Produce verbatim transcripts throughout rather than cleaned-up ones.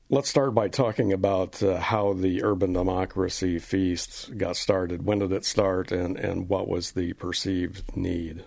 Let's start by talking about uh, how the Urban Democracy Feast got started. When did it start, and, and what was the perceived need?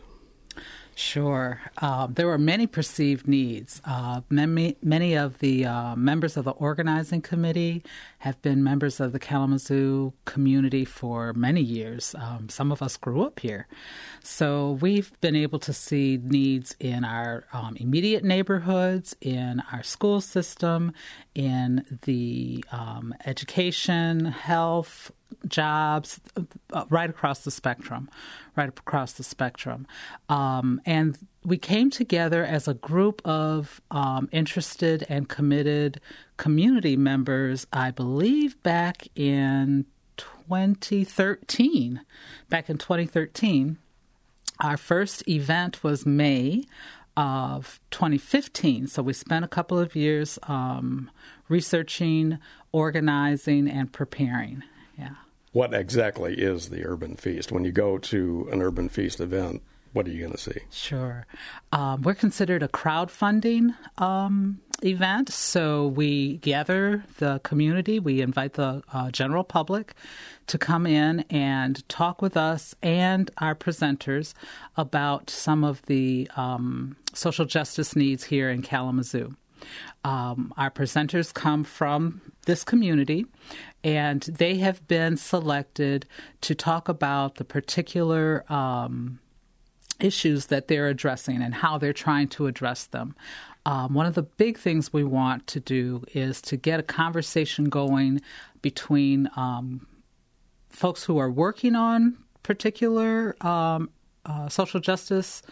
Sure. Uh, there were many perceived needs. Uh, many, many of the uh, members of the organizing committee have been members of the Kalamazoo community for many years. Um, some of us grew up here. So we've been able to see needs in our um, immediate neighborhoods, in our school system, in the um, education, health, jobs, uh, right across the spectrum, right across the spectrum. Um, and we came together as a group of um, interested and committed community members, I believe, back in twenty thirteen. Back in twenty thirteen, our first event was May of twenty fifteen. So we spent a couple of years um, researching, organizing, and preparing. Yeah. What exactly is the Urban Feast? When you go to an Urban Feast event, what are you going to see? Sure. Um, we're considered a crowdfunding um, event, so we gather the community. We invite the uh, general public to come in and talk with us and our presenters about some of the um, social justice needs here in Kalamazoo. Um, our presenters come from this community, and they have been selected to talk about the particular um, issues that they're addressing and how they're trying to address them. Um, one of the big things we want to do is to get a conversation going between um, folks who are working on particular um, uh, social justice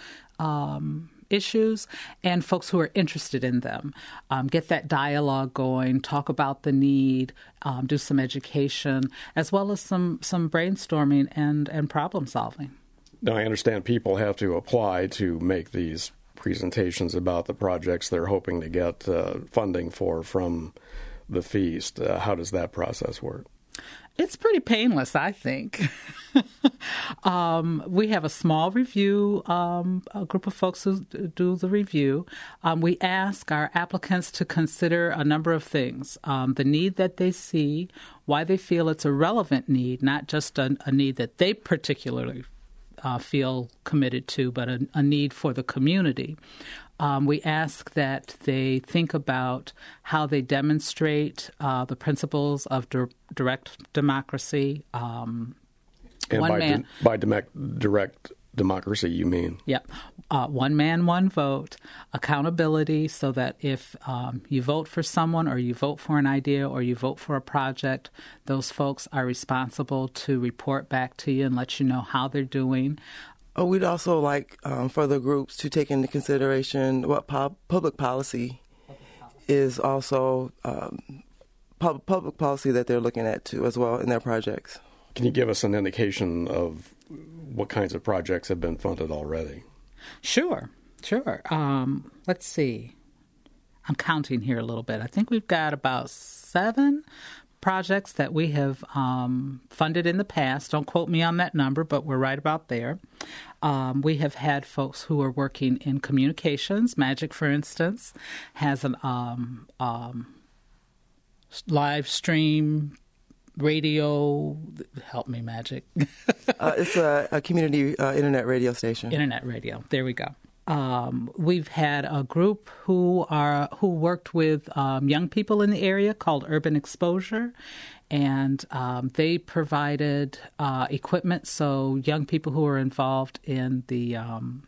um issues and folks who are interested in them. Um, get that dialogue going, talk about the need, um, do some education, as well as some, some brainstorming and, and problem solving. Now, I understand people have to apply to make these presentations about the projects they're hoping to get uh, funding for from the feast. Uh, how does that process work? It's pretty painless, I think. um, we have a small review, um, a group of folks who do the review. Um, we ask our applicants to consider a number of things. Um, the need that they see, why they feel it's a relevant need, not just a, a need that they particularly uh, feel committed to, but a, a need for the community. Um, we ask that they think about how they demonstrate uh, the principles of di- direct democracy. Um, and one by, man, di- by dem- direct democracy, you mean? Yep. Uh, one man, one vote, accountability, so that if um, you vote for someone or you vote for an idea or you vote for a project, those folks are responsible to report back to you and let you know how they're doing. Oh, we'd also like um, for the groups to take into consideration what pub- public policy is also um, pub- public policy that they're looking at too as well in their projects. Can you give us an indication of what kinds of projects have been funded already? Sure, sure. Um, let's see. I'm counting here a little bit. I think we've got about seven projects that we have um, funded in the past. Don't quote me on that number, but we're right about there. Um, we have had folks who are working in communications. Magic, for instance, has an um, um, live stream radio. Help me, Magic. uh, it's a, a community uh, internet radio station. Internet radio. There we go. Um, we've had a group who are who worked with um, young people in the area called Urban Exposure, and um, they provided uh, equipment so young people who are involved in the um,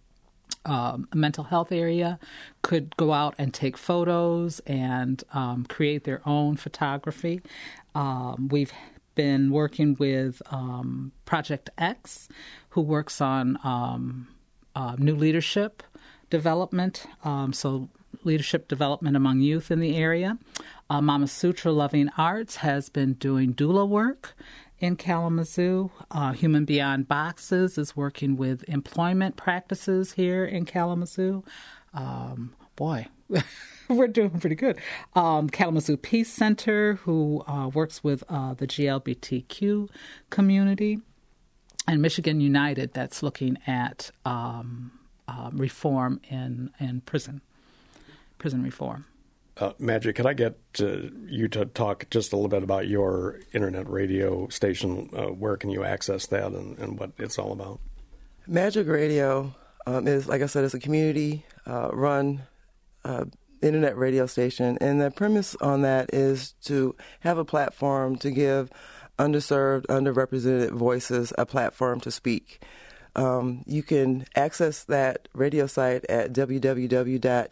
um, mental health area could go out and take photos and um, create their own photography. Um, we've been working with um, Project X, who works on um, Uh, new leadership development, um, so leadership development among youth in the area. Uh, Mama Sutra Loving Arts has been doing doula work in Kalamazoo. Uh, Human Beyond Boxes is working with employment practices here in Kalamazoo. Um, boy, we're doing pretty good. Um, Kalamazoo Peace Center, who uh, works with uh, the G L B T Q community. And Michigan United, that's looking at um, uh, reform in, in prison, prison reform. Uh, Magic, could I get uh, you to talk just a little bit about your internet radio station? Uh, where can you access that and, and what it's all about? Magic Radio um, is, like I said, it's a community-run uh, uh, internet radio station, and the premise on that is to have a platform to give underserved, underrepresented voices a platform to speak. Um, you can access that radio site at w w w dot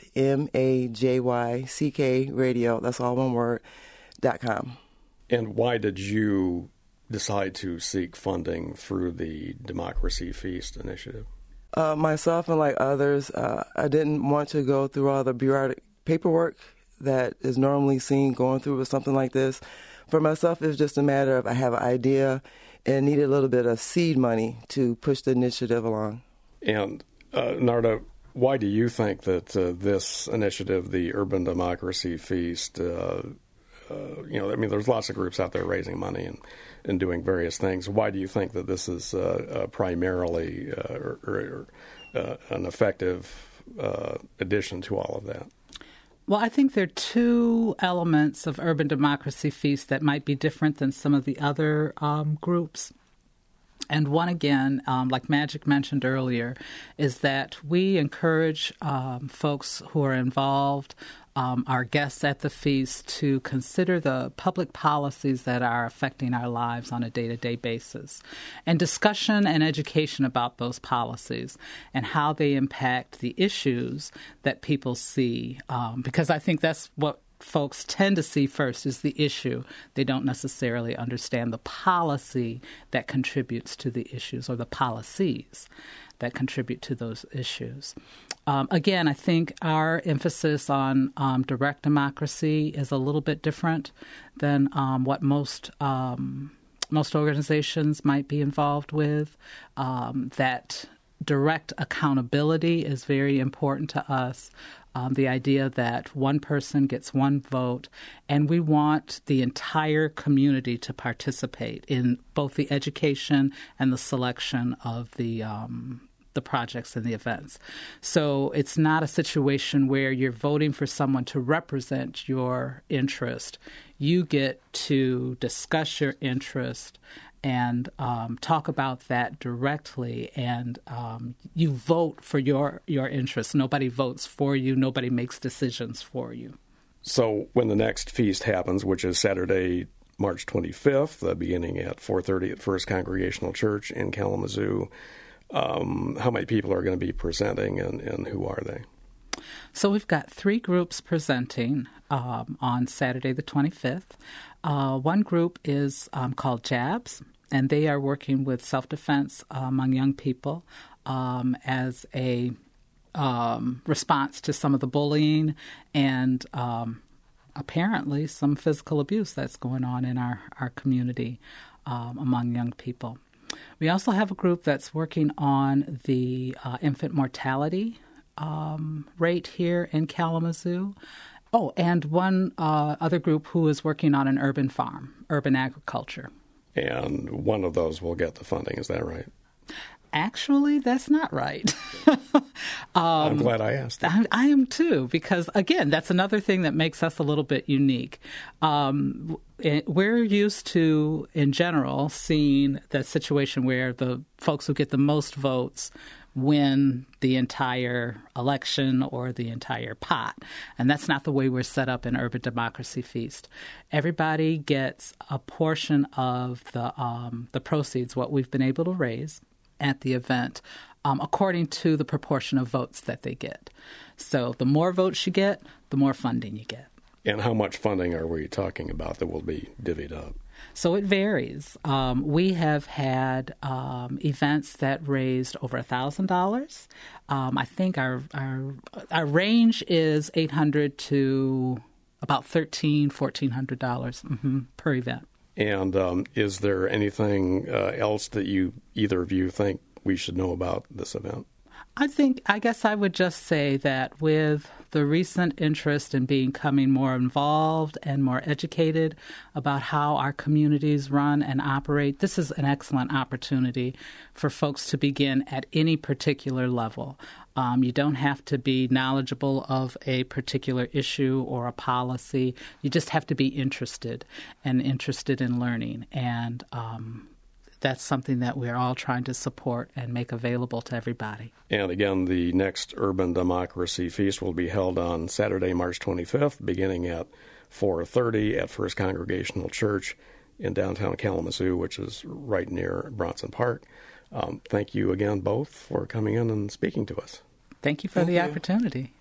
majyck radio, that's all one word, dot com. And why did you decide to seek funding through the Democracy Feast initiative? Uh, myself and like others, uh, I didn't want to go through all the bureaucratic paperwork that is normally seen going through with something like this. For myself, it was just a matter of I have an idea and needed a little bit of seed money to push the initiative along. And uh, Narda, why do you think that uh, this initiative, the Urban Democracy Feast, uh, uh, you know, I mean, there's lots of groups out there raising money and, and doing various things. Why do you think that this is uh, uh, primarily uh, or, or, uh, an effective uh, addition to all of that? Well, I think there are two elements of Urban Democracy Feast that might be different than some of the other um, groups. And one, again, um, like Magic mentioned earlier, is that we encourage um, folks who are involved, um, our guests at the feast, to consider the public policies that are affecting our lives on a day-to-day basis, and discussion and education about those policies and how they impact the issues that people see, um, because I think that's what folks tend to see first is the issue. They don't necessarily understand the policy that contributes to the issues or the policies that contribute to those issues. Um, again, I think our emphasis on um, direct democracy is a little bit different than um, what most um, most organizations might be involved with. Um, that direct accountability is very important to us. Um, the idea that one person gets one vote, and we want the entire community to participate in both the education and the selection of the um, the projects and the events. So it's not a situation where you're voting for someone to represent your interest. You get to discuss your interest and um, talk about that directly, and um, you vote for your, your interests. Nobody votes for you. Nobody makes decisions for you. So when the next feast happens, which is Saturday, March twenty-fifth, uh, beginning at four thirty at First Congregational Church in Kalamazoo, um, how many people are going to be presenting, and, and who are they? So we've got three groups presenting um, on Saturday the twenty-fifth. Uh, one group is um, called JABS, and they are working with self-defense uh, among young people um, as a um, response to some of the bullying and um, apparently some physical abuse that's going on in our, our community um, among young people. We also have a group that's working on the uh, infant mortality um, rate here in Kalamazoo. Oh, and one uh, other group who is working on an urban farm, urban agriculture. And one of those will get the funding, is that right? Actually, that's not right. um, I'm glad I asked. I, I am too, because, again, that's another thing that makes us a little bit unique. Um, it, we're used to, in general, seeing the situation where the folks who get the most votes win the entire election or the entire pot. And that's not the way we're set up in Urban Democracy Feast. Everybody gets a portion of the um, the proceeds, what we've been able to raise at the event, um, according to the proportion of votes that they get. So the more votes you get, the more funding you get. And how much funding are we talking about that will be divvied up? So it varies. Um, we have had um, events that raised over one thousand dollars. Um, I think our, our our range is eight hundred dollars to about thirteen hundred dollars, fourteen hundred dollars mm-hmm, per event. And um, is there anything uh, else that you either of you think we should know about this event? I think, I guess I would just say that with the recent interest in becoming more involved and more educated about how our communities run and operate, this is an excellent opportunity for folks to begin at any particular level. Um, you don't have to be knowledgeable of a particular issue or a policy. You just have to be interested and interested in learning. And um, that's something that we're all trying to support and make available to everybody. And again, the next Urban Democracy Feast will be held on Saturday, March twenty-fifth, beginning at four thirty at First Congregational Church in downtown Kalamazoo, which is right near Bronson Park. Um, thank you again both for coming in and speaking to us. Thank you for Thank the you. opportunity.